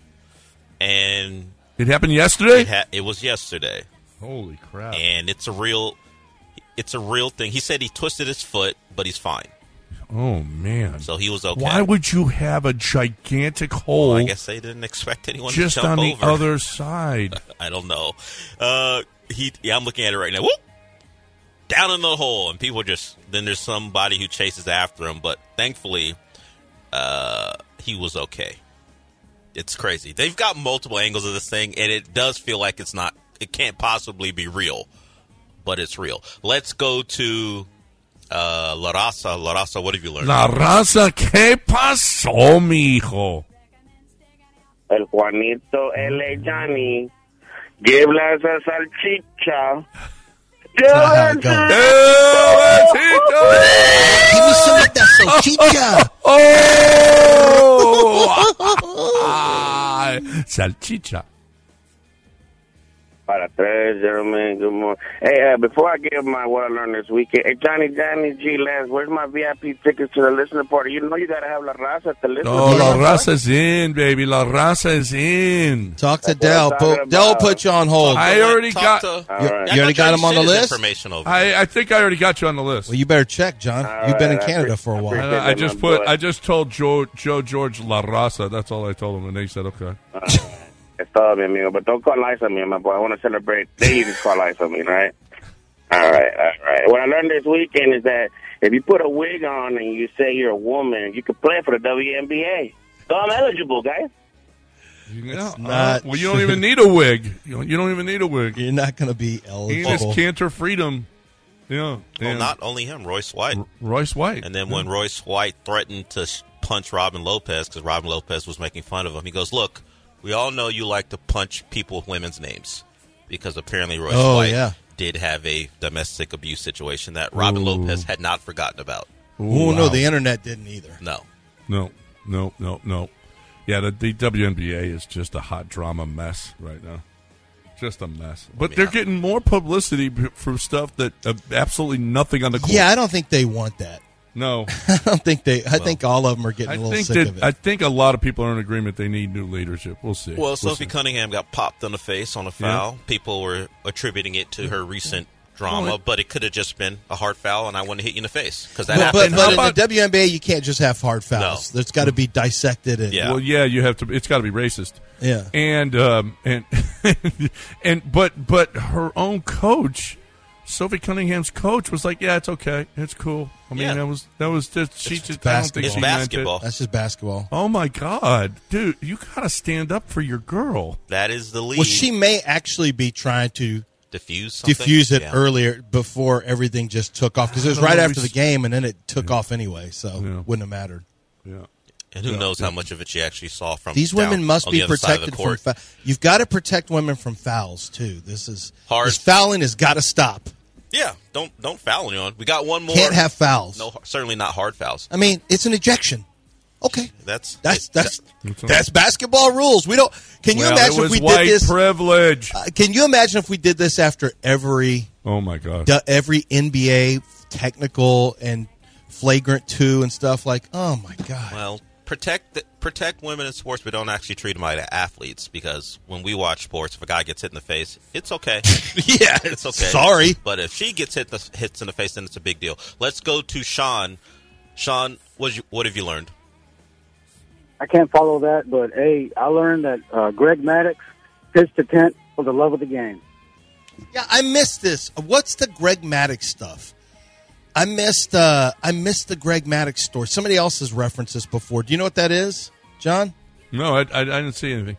And It happened yesterday. it, ha- it was yesterday. Holy crap! And it's a real it's a real thing. He said he twisted his foot, but he's fine. Oh man! So he was okay. Why would you have a gigantic hole? Well, I guess they didn't expect anyone just to jump on the over. other side. I don't know. Uh, he, yeah, I'm looking at it right now. Whoop! Down in the hole, and people just then there's somebody who chases after him, but thankfully, uh, he was okay. It's crazy. They've got multiple angles of this thing, and it does feel like it's not. It can't possibly be real, but it's real. Let's go to uh, La Raza. La Raza, what have you learned? La raza, ¿qué pasó, mijo? El Juanito L A Johnny. Give us a salchicha. Ah, go. Give me some of that salchicha. Oh! Salchicha. Para tres, gentlemen. Good morning. Hey, uh, before I give my what I learned this weekend, hey, Johnny, Johnny G. Lance, where's my V I P tickets to the listener party? You know you got to have La Raza at the listener No, party. La Raza's in, baby. La Raza is in. Talk to That's what I'm Dell. talking Put, Dell about. put you on hold. I already Talk got. to- All You, right. you already got him on the Send his list? Information over. I, I think I already got you on the list. Well, you better check, John. All You've been in right, I Canada pre- for a I while. appreciate I, I just my put. boy. I just told Joe Joe George La Raza. That's all I told him, and they said okay. Es todo, mi amigo. But don't call lights on me, my boy. I want to celebrate. They just call lights on me, right? All right, all right. What I learned this weekend is that if you put a wig on and you say you're a woman, you can play for the W N B A. So I'm eligible, guys. Yeah, not uh, well, you don't even need a wig. You don't, you don't even need a wig. You're not going to be Enos eligible. Cantor Freedom. Yeah. Well, and not only him, Royce White. R- Royce White. And then when Royce White threatened to sh- punch Robin Lopez because Robin Lopez was making fun of him, he goes, "Look, we all know you like to punch people with women's names," because apparently Royce Oh, White yeah. did have a domestic abuse situation that Robin Ooh. Lopez had not forgotten about. Oh, wow. no, the internet didn't either. No. No, no, no, no. Yeah, the, the W N B A is just a hot drama mess right now. Just a mess. But they're getting more publicity for stuff that uh, absolutely nothing on the court. Yeah, I don't think they want that. No. I don't think they. I Well, think all of them are getting I a little think sick that, of it. I think a lot of people are in agreement they need new leadership. We'll see. Well, we'll Sophie see. Cunningham got popped in the face on a foul. People were attributing it to her recent drama, Well, but it could have just been a hard foul, and I want to hit you in the face because that But, but, happened. but in about- the W N B A, you can't just have hard fouls. There's got to be dissected. And, Yeah. Well, yeah, you have to. It's got to be racist. Yeah. And um and and but but her own coach, Sophie Cunningham's coach, was like, "Yeah, it's okay, it's cool." I mean, Yeah. that was that was just she It's just I don't think basketball. she It's meant basketball. it. That's just basketball. Oh my God, dude, you gotta stand up for your girl. That is the lead. Well, she may actually be trying to diffuse something? diffuse it Yeah. earlier before everything just took off because it was I don't right know, after we the s- game and then it took off anyway, so Yeah. wouldn't have mattered. Yeah. And who Yeah, knows yeah. how much of it she actually saw from These women down must on the be other side of the protected from. court. Fa- You've got to protect women from fouls too. This is Hard. This fouling has got to stop. Yeah, don't don't foul anyone. We got one more. Can't have fouls. No, certainly not hard fouls. I mean, it's an ejection. Okay, That's that's it- that's That's all. that's basketball rules. We don't. Can you Well, imagine it if was we white did this? privilege. Uh, can you imagine if we did this after every Oh my God. du- every N B A technical and flagrant two and stuff like? Oh my God. Well, protect the, protect women in sports, but don't actually treat them like athletes. Because when we watch sports, if a guy gets hit in the face, it's okay. Yeah, It's okay. Sorry. But if she gets hit the, hits in the face, then it's a big deal. Let's go to Sean. Sean, what you, what have you learned? I can't follow that, but hey, I learned that uh, Greg Maddux pitched a tent for the love of the game. Yeah, I missed this. What's the Greg Maddux stuff? I missed. Uh, I missed the Greg Maddux story. Somebody else has referenced this before. Do you know what that is, John? No, I, I, I didn't see anything.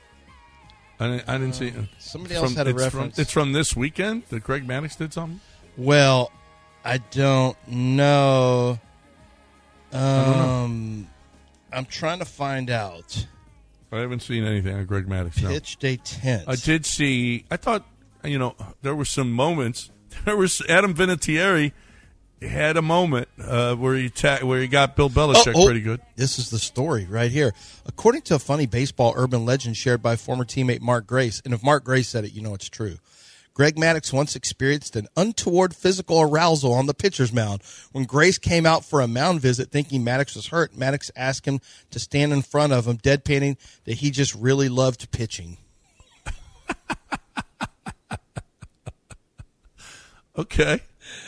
I didn't, I didn't see it. Somebody else had a it's reference. From, it's from this weekend that Greg Maddux did something? Well, I don't know. Um, I don't know. I'm trying to find out. I haven't seen anything on Greg Maddux. No. Pitched a tent. I did see. I thought, you know, there were some moments. There was Adam Vinatieri had a moment uh, where he ta- where he got Bill Belichick Oh, oh, pretty good. This is the story right here. According to a funny baseball urban legend shared by former teammate Mark Grace, and if Mark Grace said it, you know it's true. Greg Maddux once experienced an untoward physical arousal on the pitcher's mound. When Grace came out for a mound visit thinking Maddux was hurt, Maddux asked him to stand in front of him, deadpanning that he just really loved pitching. Okay.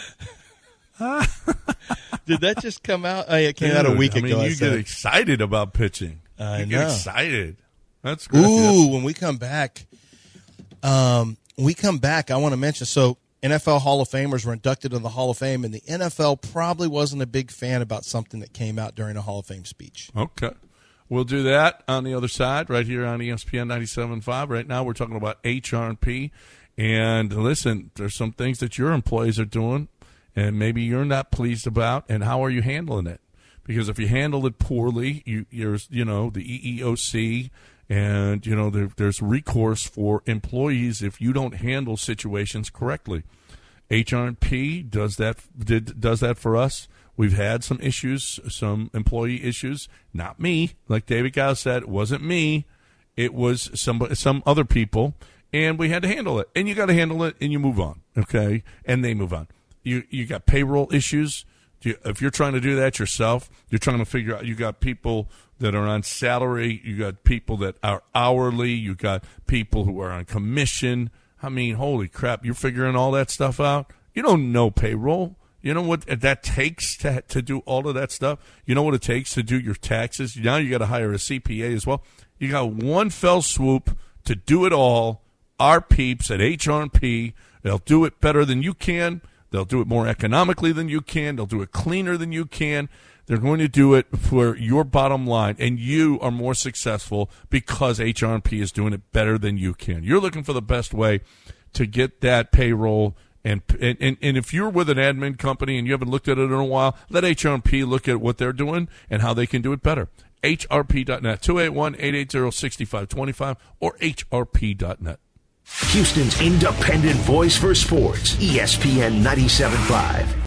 Did that just come out? Oh, yeah, it came out a Dude, week I mean, ago. I you said. get excited about pitching. I you know. get excited. That's great. Ooh, when we come back, um, when we come back, I want to mention, so N F L Hall of Famers were inducted in the Hall of Fame, and the N F L probably wasn't a big fan about something that came out during a Hall of Fame speech. Okay. We'll do that on the other side right here on E S P N ninety-seven point five. Right now we're talking about H R and P. And listen, there's some things that your employees are doing and maybe you're not pleased about, and how are you handling it? Because if you handle it poorly, you, you're, you know, the E E O C, and, you know, there, there's recourse for employees if you don't handle situations correctly. H R and P does that, did, does that for us. We've had some issues, some employee issues. Not me. Like David Gow said, it wasn't me. It was some, some other people, and we had to handle it. And you got to handle it, and you move on, okay? And they move on. You you got payroll issues. You, if you're trying to do that yourself, you're trying to figure out, you got people that are on salary, you got people that are hourly, you got people who are on commission. I mean, holy crap, you're figuring all that stuff out? You don't know payroll. You know what that takes to to do all of that stuff? You know what it takes to do your taxes? Now you got to hire a C P A as well. You got one fell swoop to do it all. Our peeps at H R and P, they'll do it better than you can. They'll do it more economically than you can. They'll do it cleaner than you can. They're going to do it for your bottom line, and you are more successful because H R and P is doing it better than you can. You're looking for the best way to get that payroll, and and, and if you're with an admin company and you haven't looked at it in a while, let H R and P look at what they're doing and how they can do it better. H R P dot net, two eight one, eight eight zero, six five two five, or H R P dot net. Houston's independent voice for sports, E S P N ninety-seven point five.